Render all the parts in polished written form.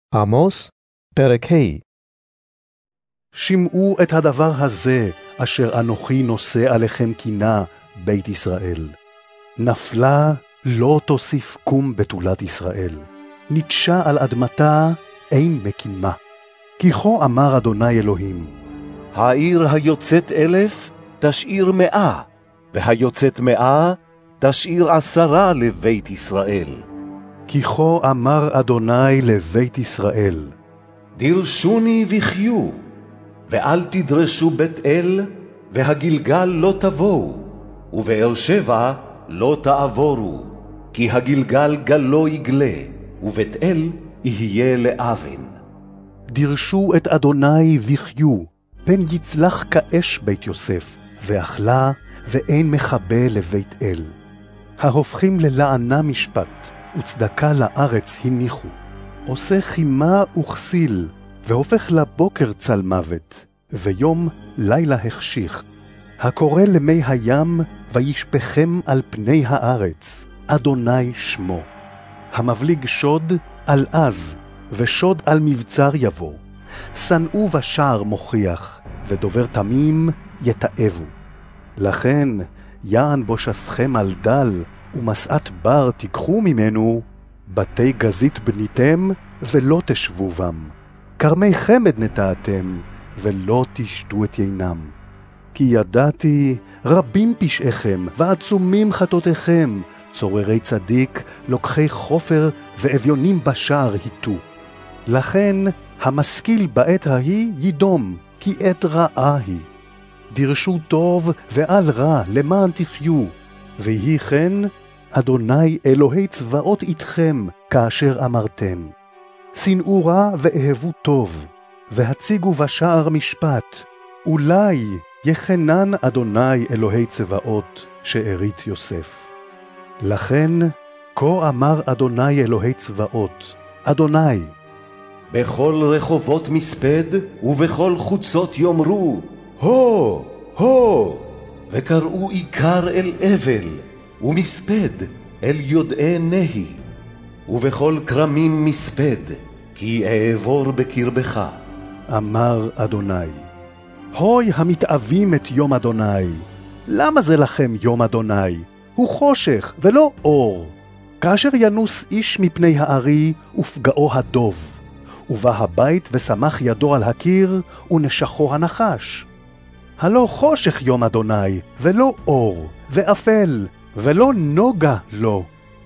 עמוס, פרק ה'. שמעו את הדבר הזה, אשר אנוכי נושא עליכם קינה, בית ישראל. נפלה לא תוסיף קום בתולת ישראל. נטשה על אדמתה אין מקימה. כי כה אמר אדוני אלוהים, העיר היוצאת 1,000 תשאיר 100, והיוצאת 100 תשאיר 10 לבית ישראל. כי כה אמר אדוני לבית ישראל, דרשוני וחיו, ואל תדרשו בית אל, והגלגל לא תבואו, ובאר שבע לא תעבורו, כי הגלגל גלו יגלה, ובית אל יהיה לאבן. דרשו את אדוני וחיו, פן יצלח כאש בית יוסף, ואכלה ואין מכבה לבית אל. ההופכים ללענה משפט, וצדקה לארץ הניחו. עושה חימה וכסיל, והופך לבוקר צל מוות, ויום לילה החשיך. הקורא למי הים, וישפכם על פני הארץ, אדוני שמו. המבליג שוד על עז, ושוד על מבצר יבוא. שנאו בשער מוכיח, ודובר תמים יתאבו. לכן יען בו שסכם על דל, ומסעת בר תיקחו ממנו, בתי גזית בניתם, ולא תשבו בם. כרמי חמד נטעתם, ולא תשתו את יינם. כי ידעתי רבים פשעיכם, ועצומים חטאותיכם, צוררי צדיק, לוקחי חופר, ואביונים בשער היטו. לכן המשכיל בעת ההיא ידום, כי עת רעה היא. דרשו טוב ואל רע, למען תחיו, ויהי כן, אדוני אלוהי צבאות איתכם, כאשר אמרתם. שנאו רע ואהבו טוב, והציגו בשער משפט. אולי יחנן אדוני אלוהי צבאות, שארית יוסף. לכן, כה אמר אדוני אלוהי צבאות, אדוני, בכל רחובות מספד, ובכל חוצות יאמרו, הו, הו, וקראו עיקר אל אבל, ומספד אל יודעי נהי, ובכל כרמים מספד, כי אעבור בקרבך. אמר אדוני, הוי המתאבים את יום אדוני, למה זה לכם יום אדוני? הוא חושך ולא אור. כאשר ינוס איש מפני הארי, ופגעו הדוב, ובא הבית ושמח ידו על הקיר, ונשכו הנחש. הלא חושך יום אדוני, ולא אור, ואפל, ולא נוגה לו.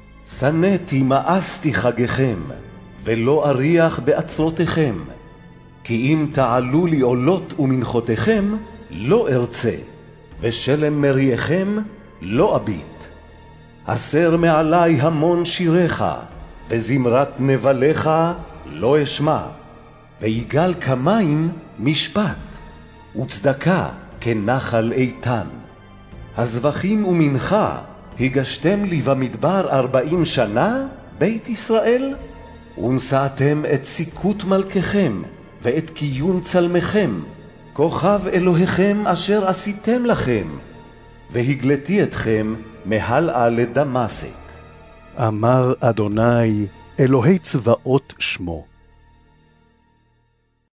שנאתי מאסתי חגיכם, ולא אריח בעצרותיכם. כי אם תעלו לי עולות ומנחותיכם, לא ארצה, ושלם מריעכם לא אביט. הסר מעלי המון שיריך, וזמרת נבליך לא אשמע. ויגל כמים משפט, וצדקה כנחל איתן. הזבחים ומנחה הגשתם לי במדבר 40 שנה, בית ישראל? ונשאתם את סיכות מלככם, ואת קיום צלמכם, כוכב אלוהיכם אשר עשיתם לכם, והגלתי אתכם מהלאה לדמשק. אמר אדוני אלוהי צבאות שמו.